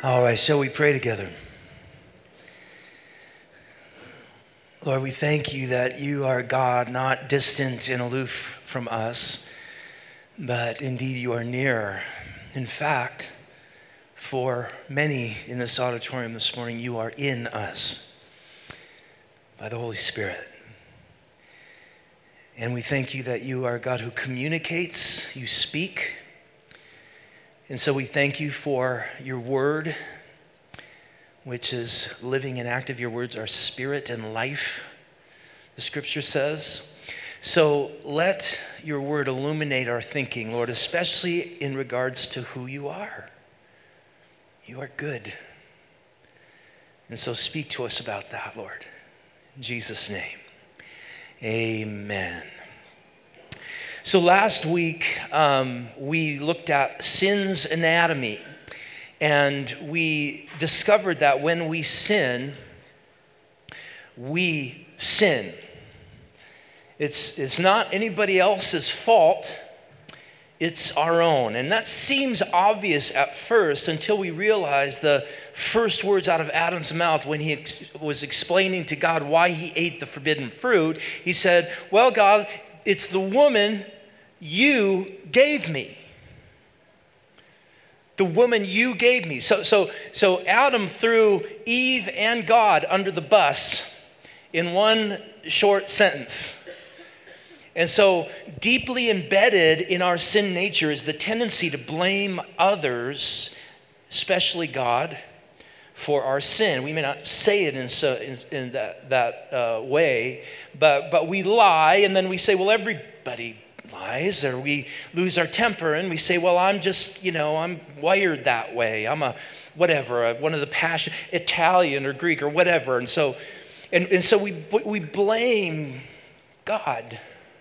All right, shall we pray together? Lord, we thank you that you are God, not distant and aloof from us, but indeed you are near. In fact, for many in this auditorium this morning, you are in us by the Holy Spirit. And we thank you that you are God who communicates, you speak. And so we thank you for your word, which is living and active. Your words are spirit and life, the scripture says. So let your word illuminate our thinking, Lord, especially in regards to who you are. You are good. And so speak to us about that, Lord. In Jesus' name, amen. So last week, we looked at sin's anatomy, and we discovered that when we sin. It's not anybody else's fault, it's our own. And that seems obvious at first until we realize the first words out of Adam's mouth when he was explaining to God why he ate the forbidden fruit. He said, well, God, it's the woman you gave me. The woman you gave me. So Adam threw Eve and God under the bus in one short sentence. And so deeply embedded in our sin nature is the tendency to blame others, especially God, for our sin. We may not say it in that way, but we lie, and then we say, well, everybody lies, or we lose our temper and we say, well, I'm just, I'm wired that way. I'm a whatever, one of the passion, Italian or Greek or whatever. And so we blame God.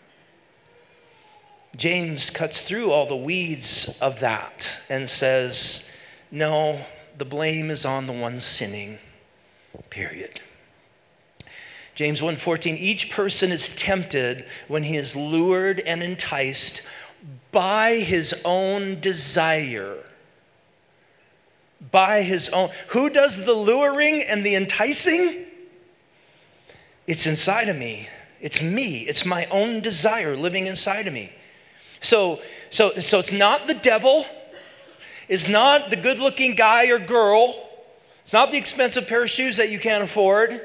James cuts through all the weeds of that and says, no, the blame is on the one sinning, period. James 1:14, each person is tempted when he is lured and enticed by his own desire. By his own. Who does the luring and the enticing? It's inside of me. It's me. It's my own desire living inside of me. So it's not the devil. It's not the good-looking guy or girl. It's not the expensive pair of shoes that you can't afford.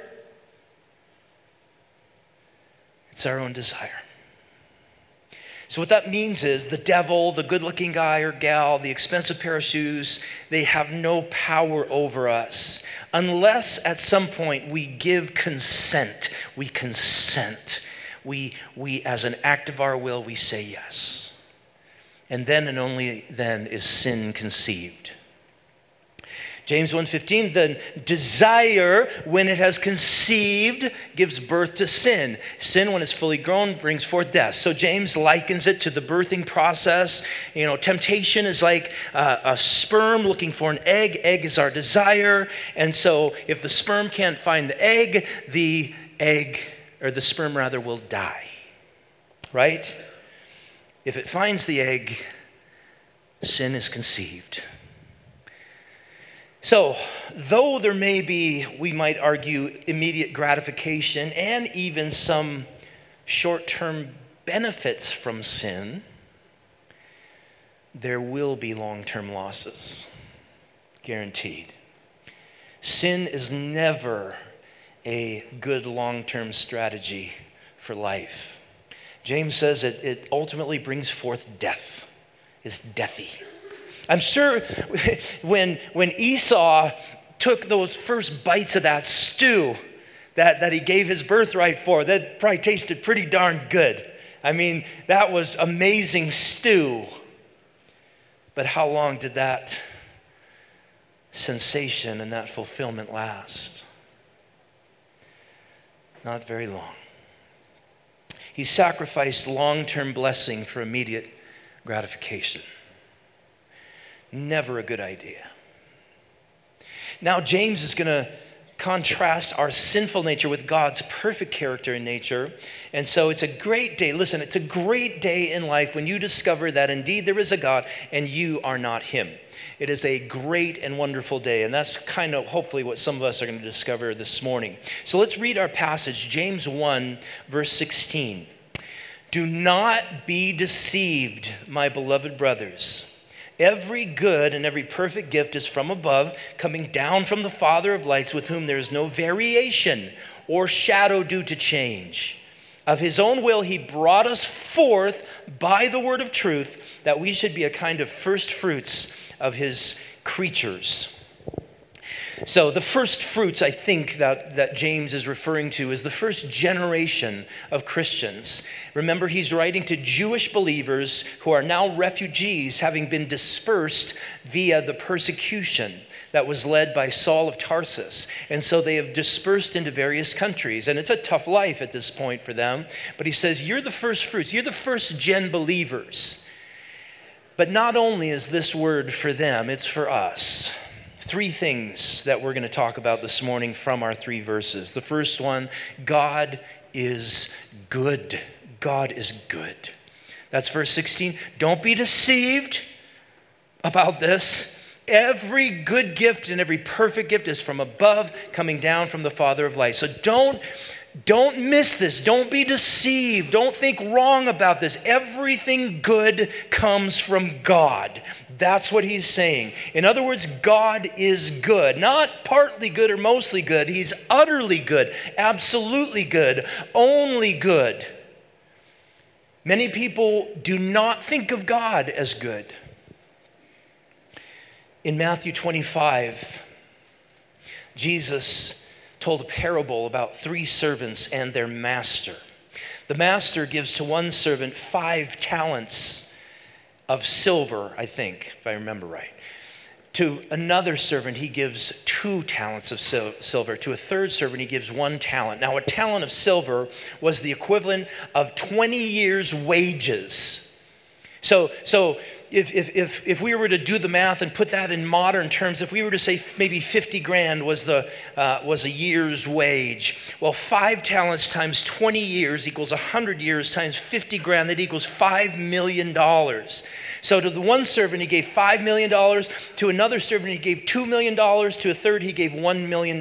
It's our own desire. So what that means is the devil, the good-looking guy or gal, the expensive pair of shoes, they have no power over us unless at some point we give consent. We consent. We as an act of our will, we say yes. And then and only then is sin conceived. James 1:15, the desire, when it has conceived, gives birth to sin. Sin, when it's fully grown, brings forth death. So James likens it to the birthing process. Temptation is like a sperm looking for an egg. Egg is our desire. And so if the sperm can't find the egg or the sperm rather, will die. Right? If it finds the egg, sin is conceived. So, though there may be, we might argue, immediate gratification and even some short-term benefits from sin, there will be long-term losses, guaranteed. Sin is never a good long-term strategy for life. James says it ultimately brings forth death. It's deathy. I'm sure when Esau took those first bites of that stew that he gave his birthright for, that probably tasted pretty darn good. I mean, that was amazing stew. But how long did that sensation and that fulfillment last? Not very long. He sacrificed long-term blessing for immediate gratification. Never a good idea. Now James is going to contrast our sinful nature with God's perfect character and nature. And so it's a great day. Listen, it's a great day in life when you discover that indeed there is a God and you are not him. It is a great and wonderful day. And that's kind of hopefully what some of us are going to discover this morning. So let's read our passage, James 1, verse 16. Do not be deceived, my beloved brothers. Every good and every perfect gift is from above, coming down from the Father of lights, with whom there is no variation or shadow due to change. Of his own will, he brought us forth by the word of truth, that we should be a kind of first fruits of his creatures. So the first fruits, I think, that James is referring to is the first generation of Christians. Remember, he's writing to Jewish believers who are now refugees, having been dispersed via the persecution that was led by Saul of Tarsus. And so they have dispersed into various countries. And it's a tough life at this point for them. But he says, you're the first fruits. You're the first gen believers. But not only is this word for them, it's for us. Three things that we're going to talk about this morning from our three verses. The first one, God is good. God is good. That's verse 16. Don't be deceived about this. Every good gift and every perfect gift is from above, coming down from the Father of lights. So don't miss this. Don't be deceived. Don't think wrong about this. Everything good comes from God. That's what he's saying. In other words, God is good. Not partly good or mostly good. He's utterly good, absolutely good, only good. Many people do not think of God as good. In Matthew 25, Jesus told a parable about three servants and their master. The master gives to one servant 5 talents of silver, I think, if I remember right. To another servant, he gives 2 talents of silver. To a third servant, he gives 1 talent. Now, a talent of silver was the equivalent of 20 years' wages. So if we were to do the math and put that in modern terms, if we were to say maybe 50 grand was a year's wage, well, 5 talents times 20 years equals 100 years times 50 grand. That equals $5 million. So to the one servant, he gave $5 million. To another servant, he gave $2 million. To a third, he gave $1 million.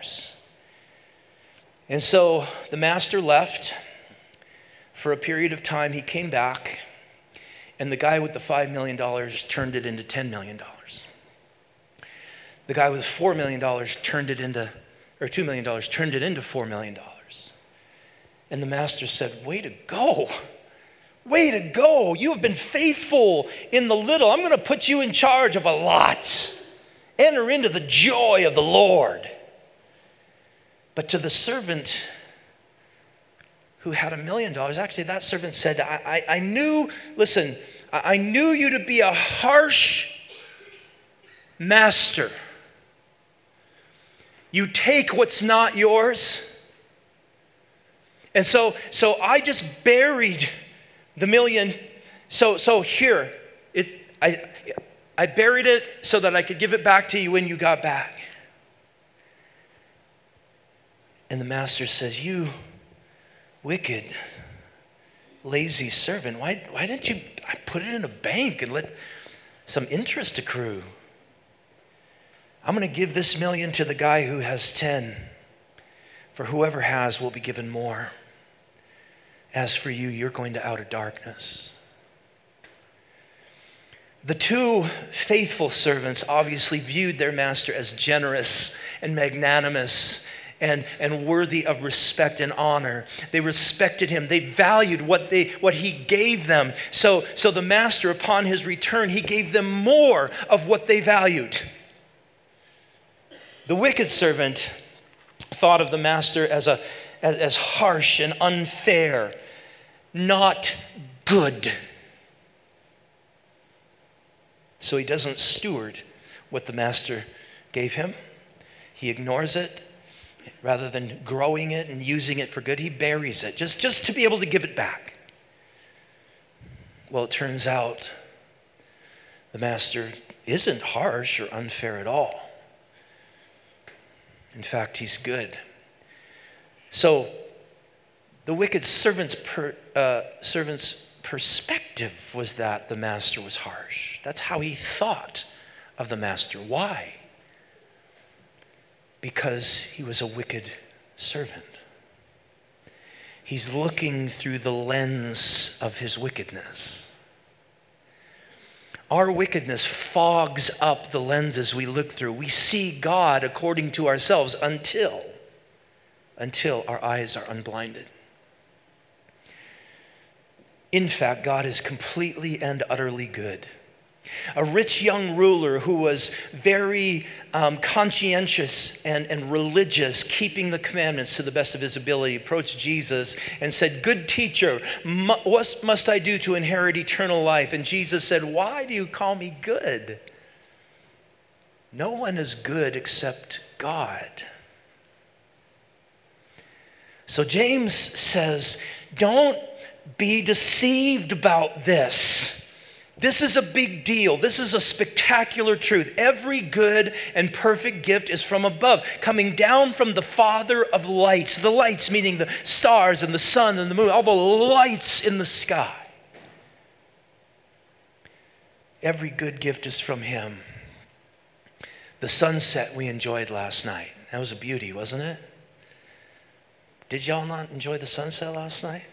And so the master left. For a period of time, he came back. And the guy with the $5 million turned it into $10 million. The guy with $4 million turned it into $4 million. And the master said, way to go. Way to go. You have been faithful in the little. I'm going to put you in charge of a lot. Enter into the joy of the Lord. But to the servant who had $1 million, actually that servant said, I knew you to be a harsh master. You take what's not yours. And so I just buried the $1 million. So here, I buried it so that I could give it back to you when you got back. And the master says, you wicked, lazy servant, why didn't you put it in a bank and let some interest accrue? I'm going to give this $1 million to the guy who has 10. For whoever has will be given more. As for you, you're going to outer darkness. The 2 faithful servants obviously viewed their master as generous and magnanimous and worthy of respect and honor. They respected him. They valued what he gave them. So the master, upon his return, he gave them more of what they valued. The wicked servant thought of the master as harsh and unfair, not good. So he doesn't steward what the master gave him. He ignores it. Rather than growing it and using it for good, he buries it just to be able to give it back. Well, it turns out the master isn't harsh or unfair at all. In fact, he's good. So the wicked servant's perspective was that the master was harsh. That's how he thought of the master. Why? Because he was a wicked servant. He's looking through the lens of his wickedness. Our wickedness fogs up the lenses we look through. We see God according to ourselves until our eyes are unblinded. In fact, God is completely and utterly good. A rich young ruler who was very conscientious and religious, keeping the commandments to the best of his ability, approached Jesus and said, "Good teacher, what must I do to inherit eternal life?" And Jesus said, "Why do you call me good? No one is good except God." So James says, don't be deceived about this. This is a big deal. This is a spectacular truth. Every good and perfect gift is from above, coming down from the Father of lights. The lights meaning the stars and the sun and the moon, all the lights in the sky. Every good gift is from him. The sunset we enjoyed last night, that was a beauty, wasn't it? Did y'all not enjoy the sunset last night?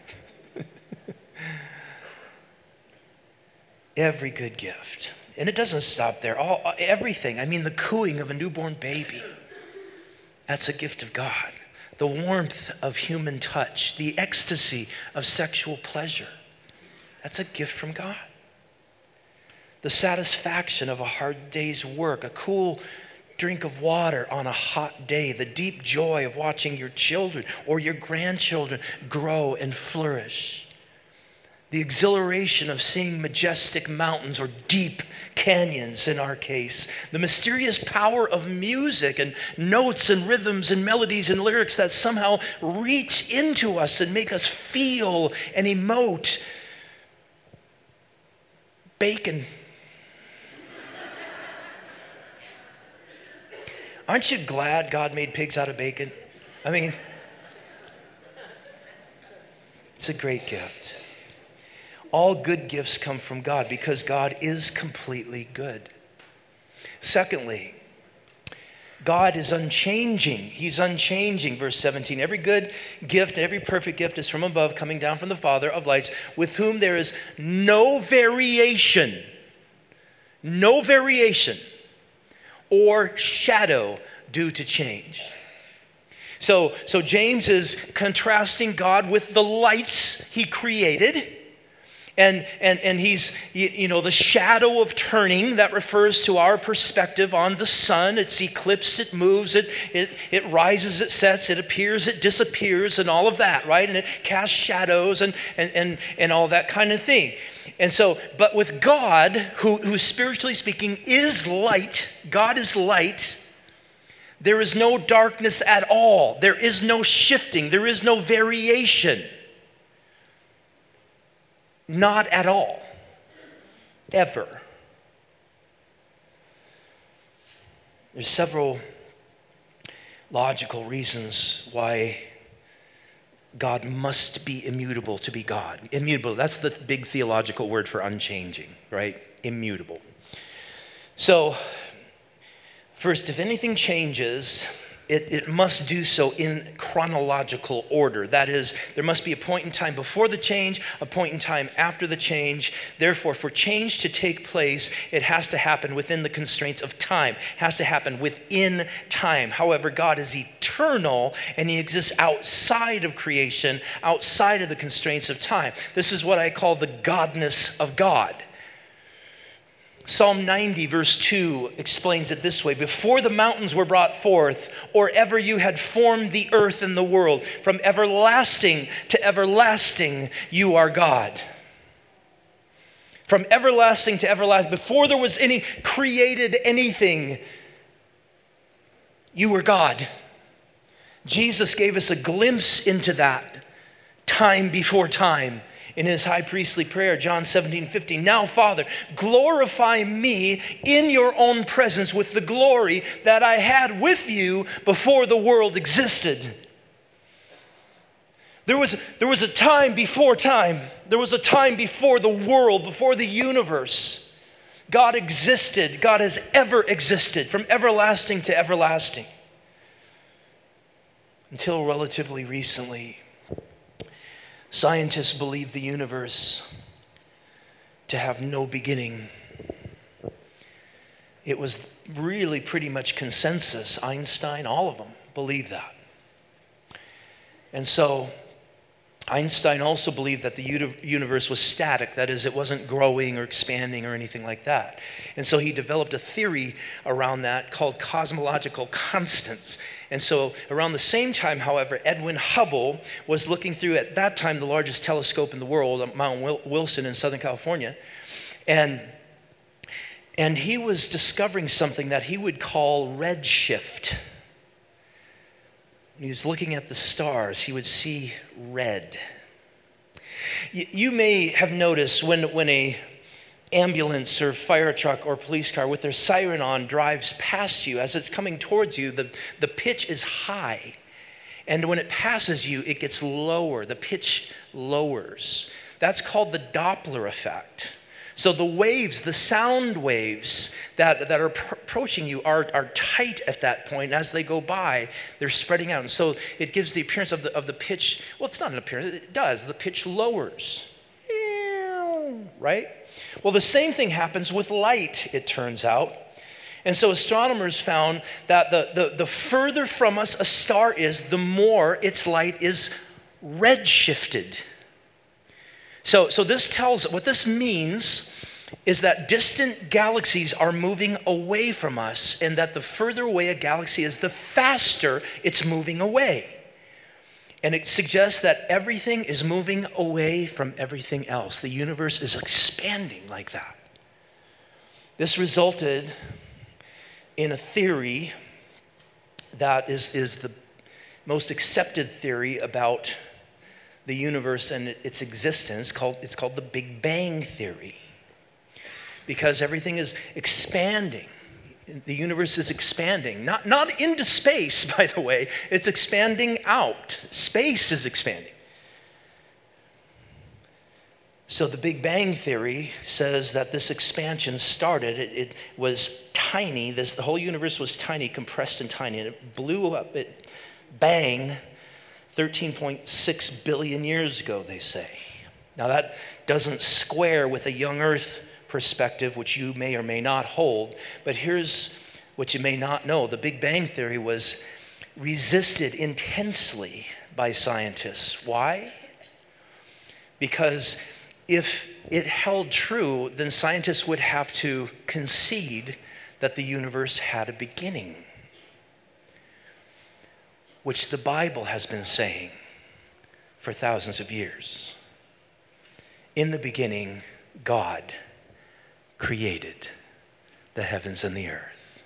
Every good gift. And it doesn't stop there. Everything. I mean, the cooing of a newborn baby. That's a gift of God. The warmth of human touch. The ecstasy of sexual pleasure. That's a gift from God. The satisfaction of a hard day's work. A cool drink of water on a hot day. The deep joy of watching your children or your grandchildren grow and flourish. The exhilaration of seeing majestic mountains or deep canyons in our case. The mysterious power of music and notes and rhythms and melodies and lyrics that somehow reach into us and make us feel and emote. Bacon. Aren't you glad God made pigs out of bacon? I mean, it's a great gift. All good gifts come from God because God is completely good. Secondly, God is unchanging. He's unchanging. Verse 17, every good gift, every perfect gift is from above, coming down from the Father of lights, with whom there is no variation or shadow due to change. So James is contrasting God with the lights he created. And he's, the shadow of turning, that refers to our perspective on the sun. It's eclipsed, it moves, it rises, it sets, it appears, it disappears, and all of that, right? And it casts shadows and all that kind of thing. And so, but with God, who spiritually speaking is light, God is light, there is no darkness at all. There is no shifting. There is no variation. Not at all. Ever. There's several logical reasons why God must be immutable to be God. Immutable, that's the big theological word for unchanging, right? Immutable. So, first, if anything changes, it must do so in chronological order. That is, there must be a point in time before the change, a point in time after the change. Therefore, for change to take place, it has to happen within the constraints of time. It has to happen within time. However, God is eternal and he exists outside of creation, outside of the constraints of time. This is what I call the godness of God. Psalm 90 verse 2 explains it this way: before the mountains were brought forth, or ever you had formed the earth and the world, from everlasting to everlasting you are God. From everlasting to everlasting, before there was any created anything, you were God. Jesus gave us a glimpse into that time before time in his high priestly prayer, John 17:15. Now, Father, glorify me in your own presence with the glory that I had with you before the world existed. There was a time before time. There was a time before the world, before the universe. God existed. God has ever existed from everlasting to everlasting. Until relatively recently, scientists believe the universe to have no beginning. It was really pretty much consensus. Einstein, all of them believe that. And so Einstein also believed that the universe was static, that is, it wasn't growing or expanding or anything like that. And so he developed a theory around that called cosmological constants. And so around the same time, however, Edwin Hubble was looking through, at that time, the largest telescope in the world, at Mount Wilson in Southern California. And he was discovering something that he would call redshift. When he was looking at the stars, he would see red. You may have noticed when a ambulance or fire truck or police car with their siren on drives past you, as it's coming towards you, the pitch is high. And when it passes you, it gets lower. The pitch lowers. That's called the Doppler effect. So the waves, the sound waves that are approaching you are tight at that point. As they go by, they're spreading out. And so it gives the appearance of the pitch. Well, it's not an appearance. It does. The pitch lowers. Right? Well, the same thing happens with light, it turns out. And so astronomers found that the further from us a star is, the more its light is redshifted. So what this means is that distant galaxies are moving away from us, and that the further away a galaxy is, the faster it's moving away. And it suggests that everything is moving away from everything else. The universe is expanding like that. This resulted in a theory that is the most accepted theory about the universe and its existence. It's called the Big Bang Theory. Because everything is expanding. The universe is expanding. Not into space, by the way. It's expanding out. Space is expanding. So the Big Bang Theory says that this expansion started. It was tiny. The whole universe was tiny, compressed and tiny. And it blew up. It bang 13.6 billion years ago, they say. Now that doesn't square with a young Earth perspective, which you may or may not hold. But here's what you may not know. The Big Bang Theory was resisted intensely by scientists. Why? Because if it held true, then scientists would have to concede that the universe had a beginning, which the Bible has been saying for thousands of years. In the beginning, God created the heavens and the earth.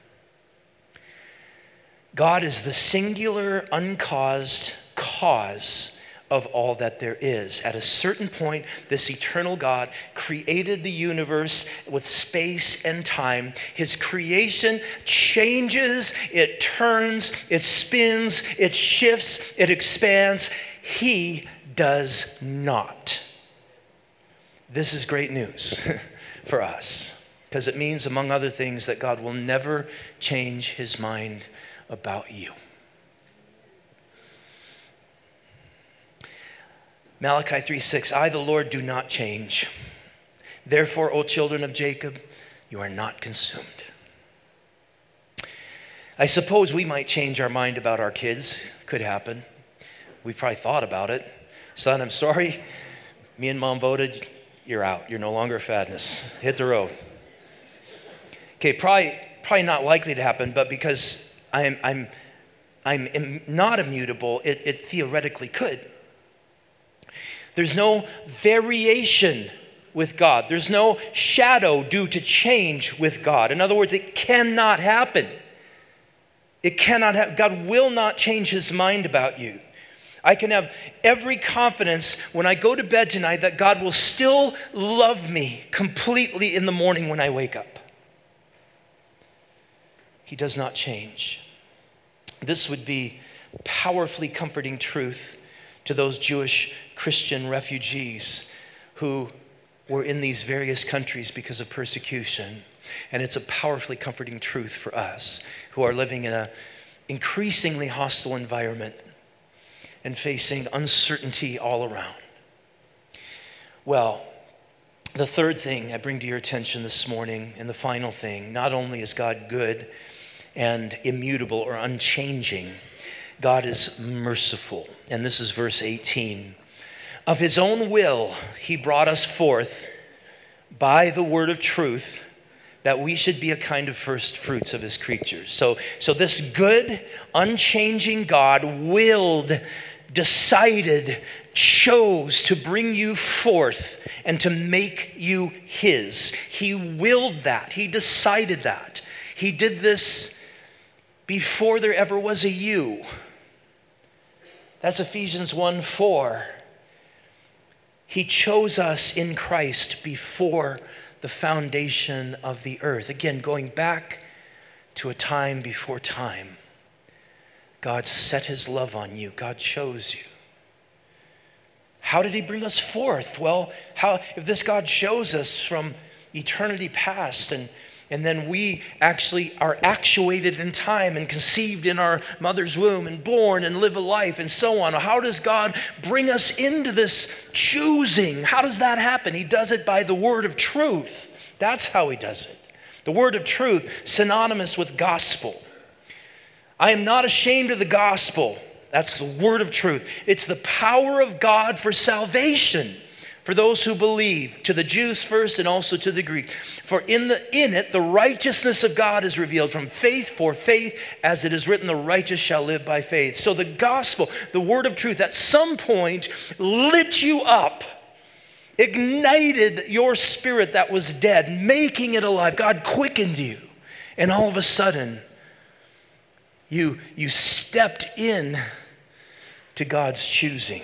God is the singular, uncaused cause of all that there is. At a certain point, this eternal God created the universe with space and time. His creation changes, it turns, it spins, it shifts, it expands. He does not. This is great news for us, because it means, among other things, that God will never change his mind about you. Malachi 3:6, I, the Lord, do not change. Therefore, O children of Jacob, you are not consumed. I suppose we might change our mind about our kids. Could happen. We've probably thought about it. Son, I'm sorry. Me and mom voted. You're out. You're no longer a fatness. Hit the road. Okay, probably not likely to happen, but because I'm not immutable, it theoretically could. There's no variation with God. There's no shadow due to change with God. In other words, it cannot happen. It cannot happen. God will not change his mind about you. I can have every confidence when I go to bed tonight that God will still love me completely in the morning when I wake up. He does not change. This would be powerfully comforting truth to those Jewish Christian refugees who were in these various countries because of persecution. And it's a powerfully comforting truth for us who are living in an increasingly hostile environment and facing uncertainty all around. Well, the third thing I bring to your attention this morning, and the final thing, not only is God good and immutable or unchanging, God is merciful. And this is verse 18. Of his own will, he brought us forth by the word of truth, that we should be a kind of first fruits of his creatures. So this good, unchanging God willed, decided, chose to bring you forth and to make you his. He willed that. He decided that. He did this before there ever was a you. That's Ephesians 1:4. He chose us in Christ before the foundation of the earth. Again, going back to a time before time. God set his love on you. God chose you. How did he bring us forth? Well, if this God shows us from eternity past, and then we actually are actuated in time and conceived in our mother's womb and born and live a life and so on. How does God bring us into this choosing? How does that happen? He does it by the word of truth. That's how he does it. The word of truth, synonymous with gospel. I am not ashamed of the gospel. That's the word of truth. It's the power of God for salvation for those who believe, to the Jews first and also to the Greek. For in it, the righteousness of God is revealed from faith for faith, as it is written, the righteous shall live by faith. So the gospel, the word of truth, at some point lit you up, ignited your spirit that was dead, making it alive. God quickened you. And all of a sudden, you stepped in to God's choosing.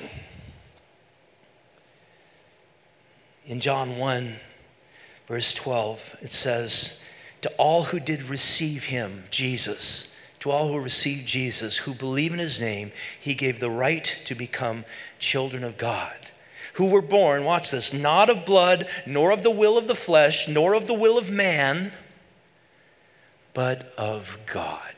In John 1, verse 12, it says, to all who did receive him, Jesus, to all who received Jesus, who believe in his name, he gave the right to become children of God, who were born, watch this, not of blood, nor of the will of the flesh, nor of the will of man, but of God.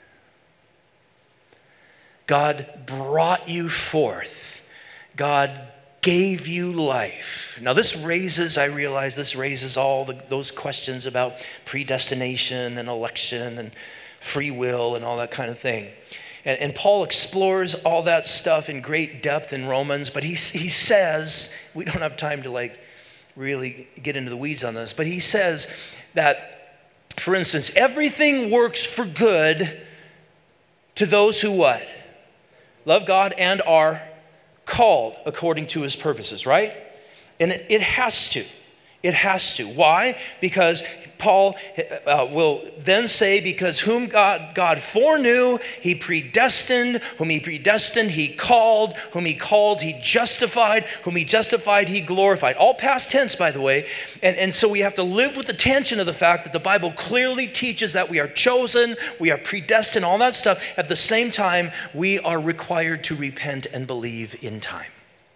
God brought you forth. God gave you life. Now I realize this raises all those questions about predestination and election and free will and all that kind of thing. And Paul explores all that stuff in great depth in Romans, but he says, we don't have time to really get into the weeds on this, but he says that, for instance, everything works for good to those who what? Love God and are called according to his purposes, right? And it has to. It has to. Why? Because Paul will then say, because whom God foreknew, he predestined. Whom he predestined, he called. Whom he called, he justified. Whom he justified, he glorified. All past tense, by the way. And so we have to live with the tension of the fact that the Bible clearly teaches that we are chosen, we are predestined, all that stuff. At the same time, we are required to repent and believe in time.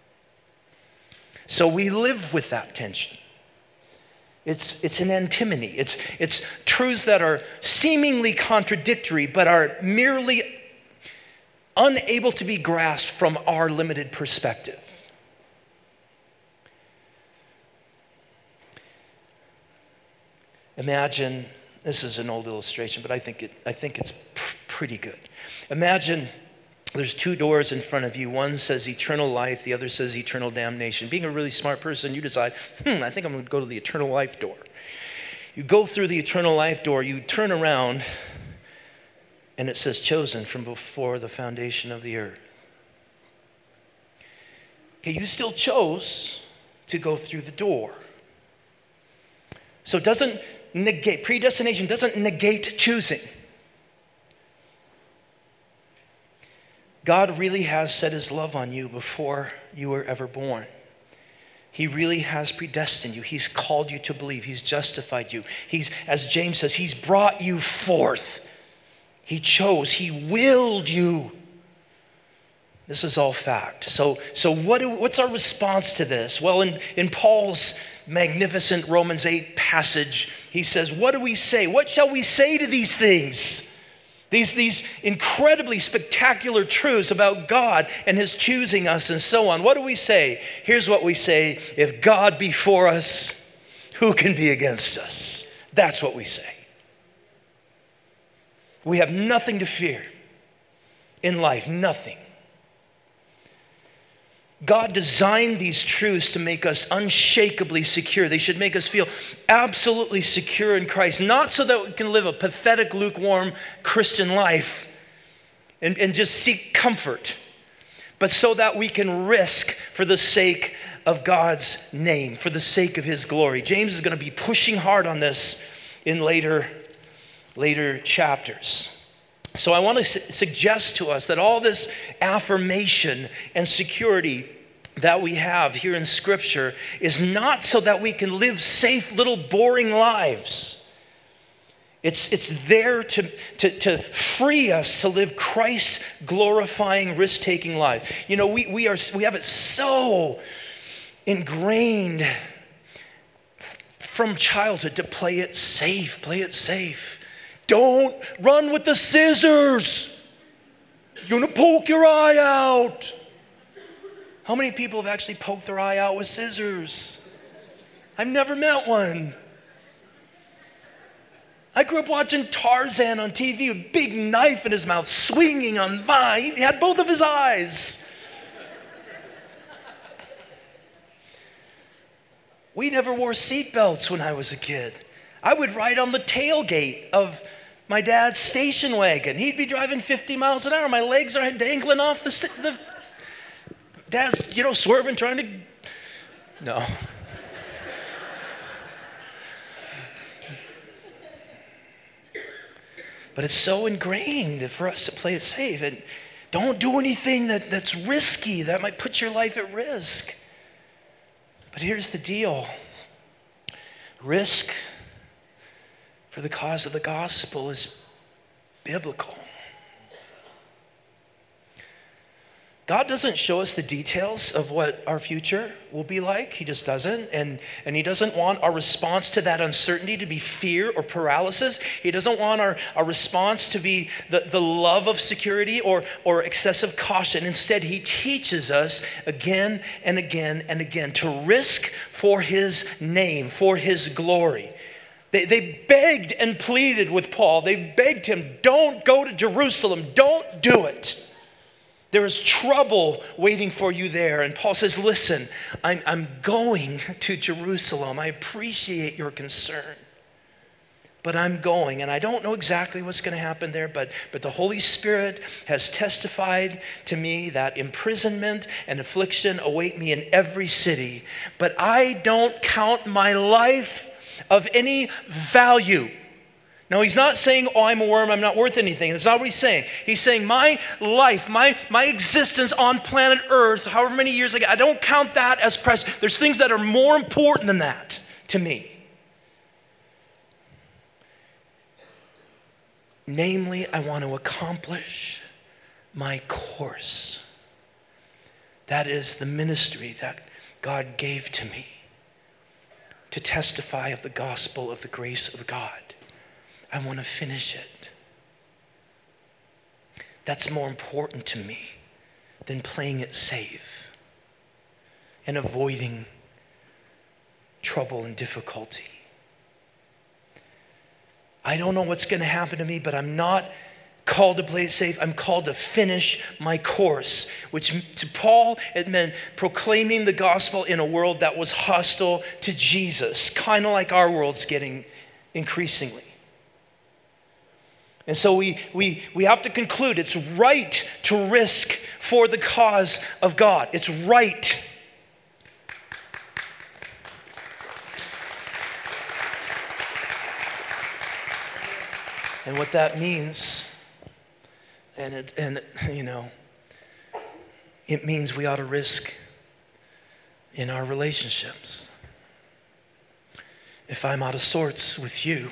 So we live with that tension. It's an antinomy. It's truths that are seemingly contradictory, but are merely unable to be grasped from our limited perspective. Imagine, this is an old illustration, but I think it's pretty good. Imagine there's two doors in front of you. One says eternal life, the other says eternal damnation. Being a really smart person, you decide, I think I'm going to go to the eternal life door. You go through the eternal life door, you turn around, and it says chosen from before the foundation of the earth. Okay, you still chose to go through the door. So predestination doesn't negate choosing. God really has set his love on you before you were ever born. He really has predestined you. He's called you to believe. He's justified you. He's, as James says, he's brought you forth. He chose, he willed you. This is all fact. So what's our response to this? Well, in Paul's magnificent Romans 8 passage, he says, what do we say? What shall we say to these things? These incredibly spectacular truths about God and his choosing us and so on. What do we say? Here's what we say. If God be for us, who can be against us? That's what we say. We have nothing to fear in life, nothing. God designed these truths to make us unshakably secure. They should make us feel absolutely secure in Christ, not so that we can live a pathetic, lukewarm Christian life and just seek comfort, but so that we can risk for the sake of God's name, for the sake of his glory. James is going to be pushing hard on this in later chapters. So I want to suggest to us that all this affirmation and security that we have here in Scripture is not so that we can live safe, little boring lives. It's there to free us to live Christ-glorifying, risk-taking life. You know, we have it so ingrained from childhood to play it safe, play it safe. Don't run with the scissors. You're going to poke your eye out. How many people have actually poked their eye out with scissors? I've never met one. I grew up watching Tarzan on TV with a big knife in his mouth, swinging on mine. He had both of his eyes. We never wore seatbelts when I was a kid. I would ride on the tailgate of my dad's station wagon. He'd be driving 50 miles an hour. My legs are dangling off the dad's, swerving, trying to, no. But it's so ingrained for us to play it safe. And don't do anything that's risky, that might put your life at risk. But here's the deal. Risk for the cause of the gospel is biblical. God doesn't show us the details of what our future will be like. He just doesn't. And he doesn't want our response to that uncertainty to be fear or paralysis. He doesn't want our response to be the love of security or excessive caution. Instead, he teaches us again and again and again to risk for his name, for his glory. They begged and pleaded with Paul. They begged him, don't go to Jerusalem. Don't do it. There is trouble waiting for you there. And Paul says, listen, I'm going to Jerusalem. I appreciate your concern. But I'm going, and I don't know exactly what's going to happen there, but the Holy Spirit has testified to me that imprisonment and affliction await me in every city. But I don't count my life of any value. Now, he's not saying, oh, I'm a worm, I'm not worth anything. That's not what he's saying. He's saying my life, my existence on planet Earth, however many years I don't count that as precious. There's things that are more important than that to me. Namely, I want to accomplish my course. That is the ministry that God gave to me, to testify of the gospel of the grace of God. I want to finish it. That's more important to me than playing it safe and avoiding trouble and difficulty. I don't know what's going to happen to me, but I'm not called to play it safe. I'm called to finish my course, which to Paul, it meant proclaiming the gospel in a world that was hostile to Jesus, kind of like our world's getting increasingly. And so we have to conclude it's right to risk for the cause of God. It's right. And what that means, It means we ought to risk in our relationships. If I'm out of sorts with you,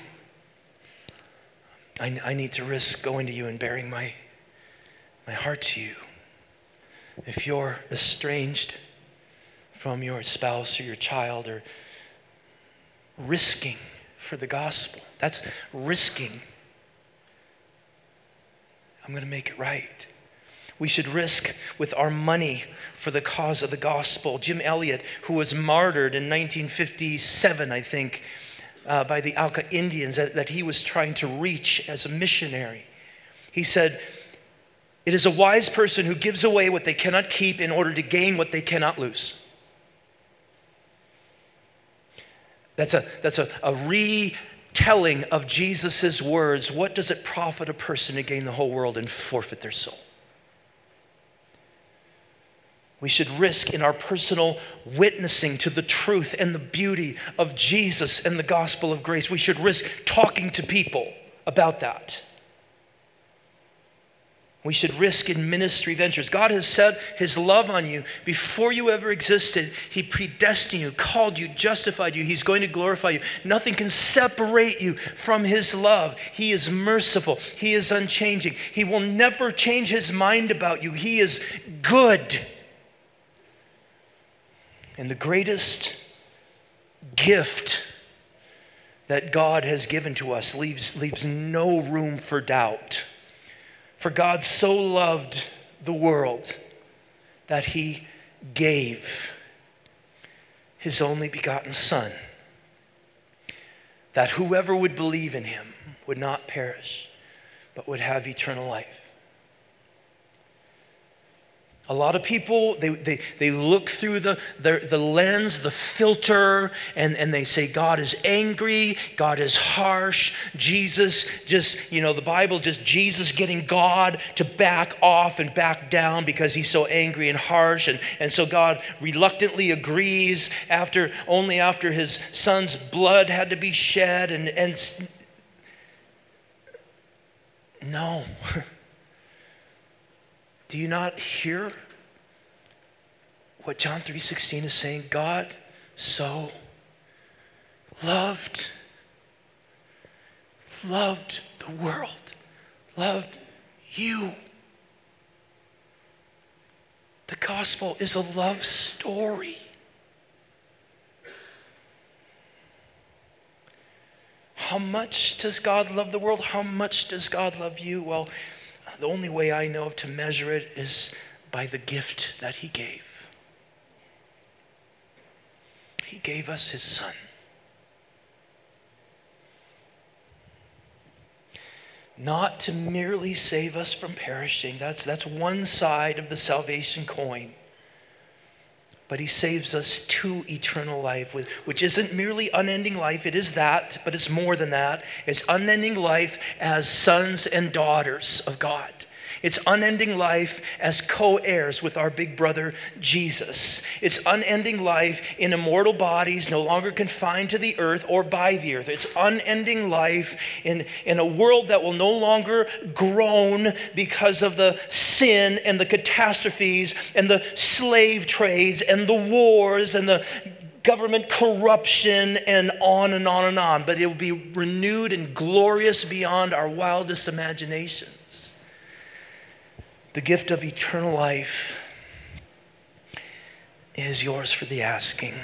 I need to risk going to you and bearing my heart to you. If you're estranged from your spouse or your child, or risking for the gospel, that's risking. I'm going to make it right. We should risk with our money for the cause of the gospel. Jim Elliot, who was martyred in 1957, I think, by the Auca Indians that he was trying to reach as a missionary. He said, "It is a wise person who gives away what they cannot keep in order to gain what they cannot lose." That's a retelling of Jesus' words. What does it profit a person to gain the whole world and forfeit their soul? We should risk in our personal witnessing to the truth and the beauty of Jesus and the gospel of grace. We should risk talking to people about that. We should risk in ministry ventures. God has set his love on you before you ever existed. He predestined you, called you, justified you. He's going to glorify you. Nothing can separate you from his love. He is merciful. He is unchanging. He will never change his mind about you. He is good. And the greatest gift that God has given to us leaves no room for doubt. For God so loved the world that he gave his only begotten Son, that whoever would believe in him would not perish, but would have eternal life. A lot of people, they look through the lens, the filter, and they say God is angry, God is harsh, Jesus just, the Bible just Jesus getting God to back off and back down because he's so angry and harsh. And so God reluctantly agrees only after his son's blood had to be shed. And no. Do you not hear what John 3:16 is saying? God so loved the world, loved you. The gospel is a love story. How much does God love the world? How much does God love you? Well, the only way I know of to measure it is by the gift that he gave. He gave us his Son. Not to merely save us from perishing. That's one side of the salvation coin. But he saves us to eternal life, which isn't merely unending life. It is that, but it's more than that. It's unending life as sons and daughters of God. It's unending life as co-heirs with our big brother, Jesus. It's unending life in immortal bodies, no longer confined to the earth or by the earth. It's unending life in a world that will no longer groan because of the sin and the catastrophes and the slave trades and the wars and the government corruption and on and on and on. But it will be renewed and glorious beyond our wildest imaginations. The gift of eternal life is yours for the asking.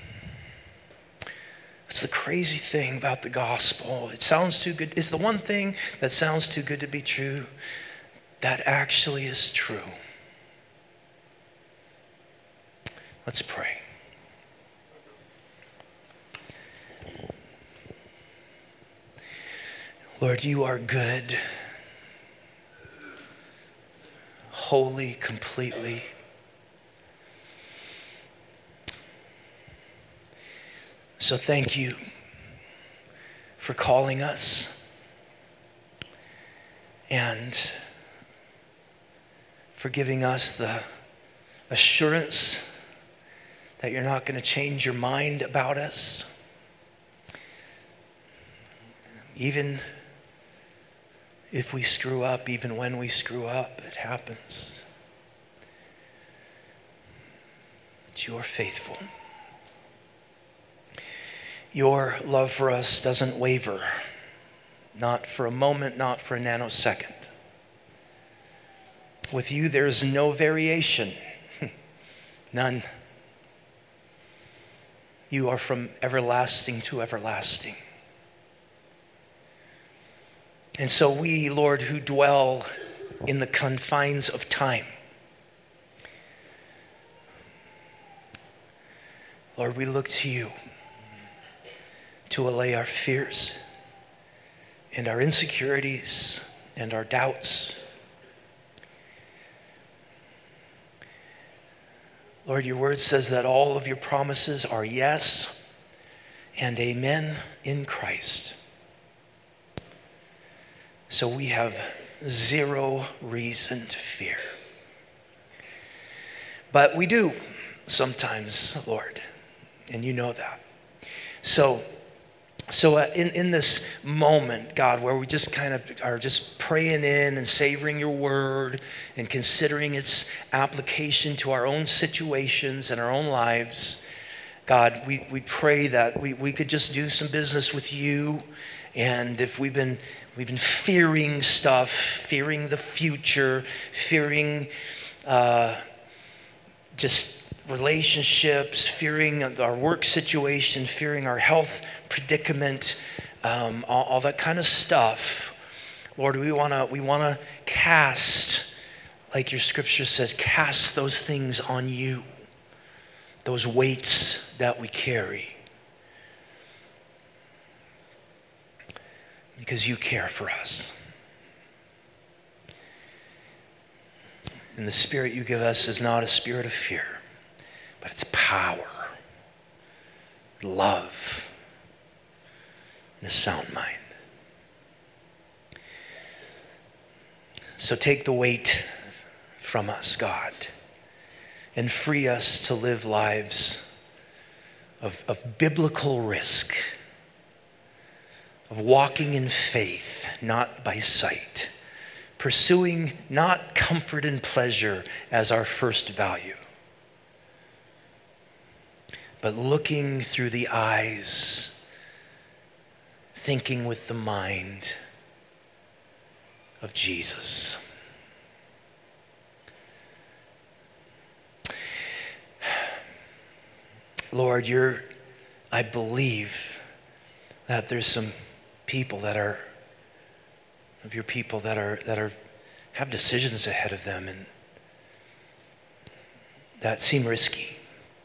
That's the crazy thing about the gospel. It sounds too good. It's the one thing that sounds too good to be true that actually is true. Let's pray. Lord, you are good. Holy, completely. So thank you for calling us and for giving us the assurance that you're not going to change your mind about us. Even if we screw up, even when we screw up, it happens. But you are faithful. Your love for us doesn't waver, not for a moment, not for a nanosecond. With you, there's no variation, none. You are from everlasting to everlasting. And so we, Lord, who dwell in the confines of time, Lord, we look to you to allay our fears and our insecurities and our doubts. Lord, your word says that all of your promises are yes and amen in Christ. So we have zero reason to fear. But we do sometimes, Lord, and you know that. So in this moment, God, where we just kind of are just praying in and savoring your word and considering its application to our own situations and our own lives, God, we pray that we could just do some business with you. And if we've been fearing stuff, fearing the future, fearing just relationships, fearing our work situation, fearing our health predicament, all that kind of stuff, Lord, we want to cast, like your scripture says, cast those things on you, those weights that we carry, because you care for us. And the spirit you give us is not a spirit of fear, but it's power, love, and a sound mind. So take the weight from us, God, and free us to live lives of biblical risk, of walking in faith, not by sight, pursuing not comfort and pleasure as our first value, but looking through the eyes, thinking with the mind of Jesus. Lord, I believe that there's some people that are of your people that have decisions ahead of them and that seem risky.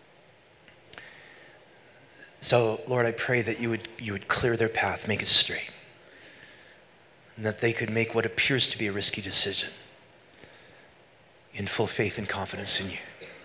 So, Lord, I pray that you would clear their path, make it straight, and that they could make what appears to be a risky decision in full faith and confidence in you.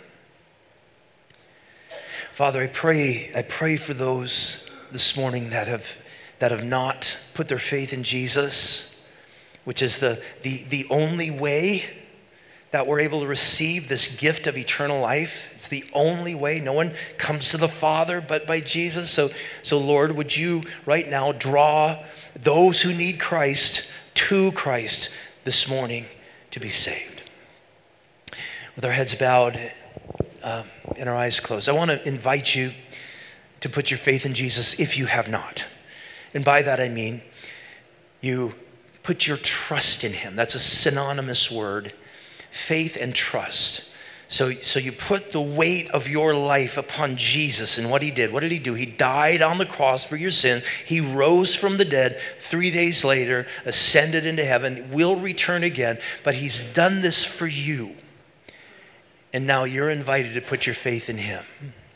Father, I pray for those this morning that have not put their faith in Jesus, which is the only way that we're able to receive this gift of eternal life. It's the only way. No one comes to the Father but by Jesus. So Lord, would you right now draw those who need Christ to Christ this morning to be saved. With our heads bowed and our eyes closed, I want to invite you to put your faith in Jesus if you have not. And by that I mean you put your trust in him. That's a synonymous word. Faith and trust. So you put the weight of your life upon Jesus and what he did. What did he do? He died on the cross for your sin. He rose from the dead 3 days later, ascended into heaven, will return again. But he's done this for you. And now you're invited to put your faith in him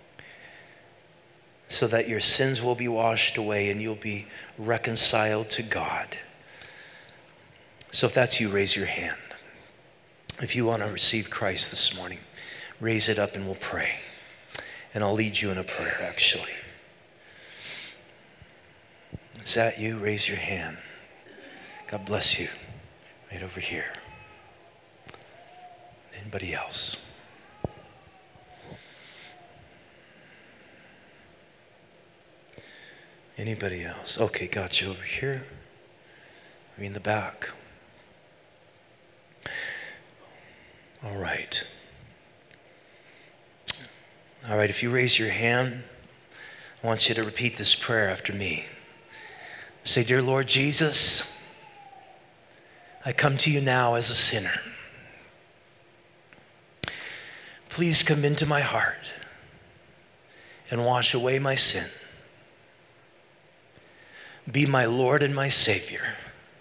so that your sins will be washed away and you'll be reconciled to God. So if that's you, raise your hand. If you want to receive Christ this morning, raise it up and we'll pray. And I'll lead you in a prayer, actually. Is that you? Raise your hand. God bless you. Right over here. Anybody else? Anybody else? Okay, got you over here. Maybe in the back. All right. All right, if you raise your hand, I want you to repeat this prayer after me. Say, dear Lord Jesus, I come to you now as a sinner. Please come into my heart and wash away my sin. Be my Lord and my Savior.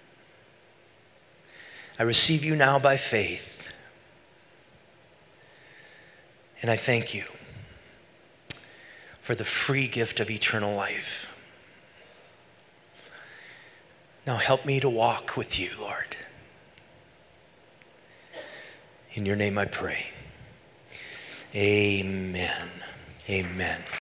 I receive you now by faith. And I thank you for the free gift of eternal life. Now help me to walk with you, Lord. In your name I pray. Amen. Amen.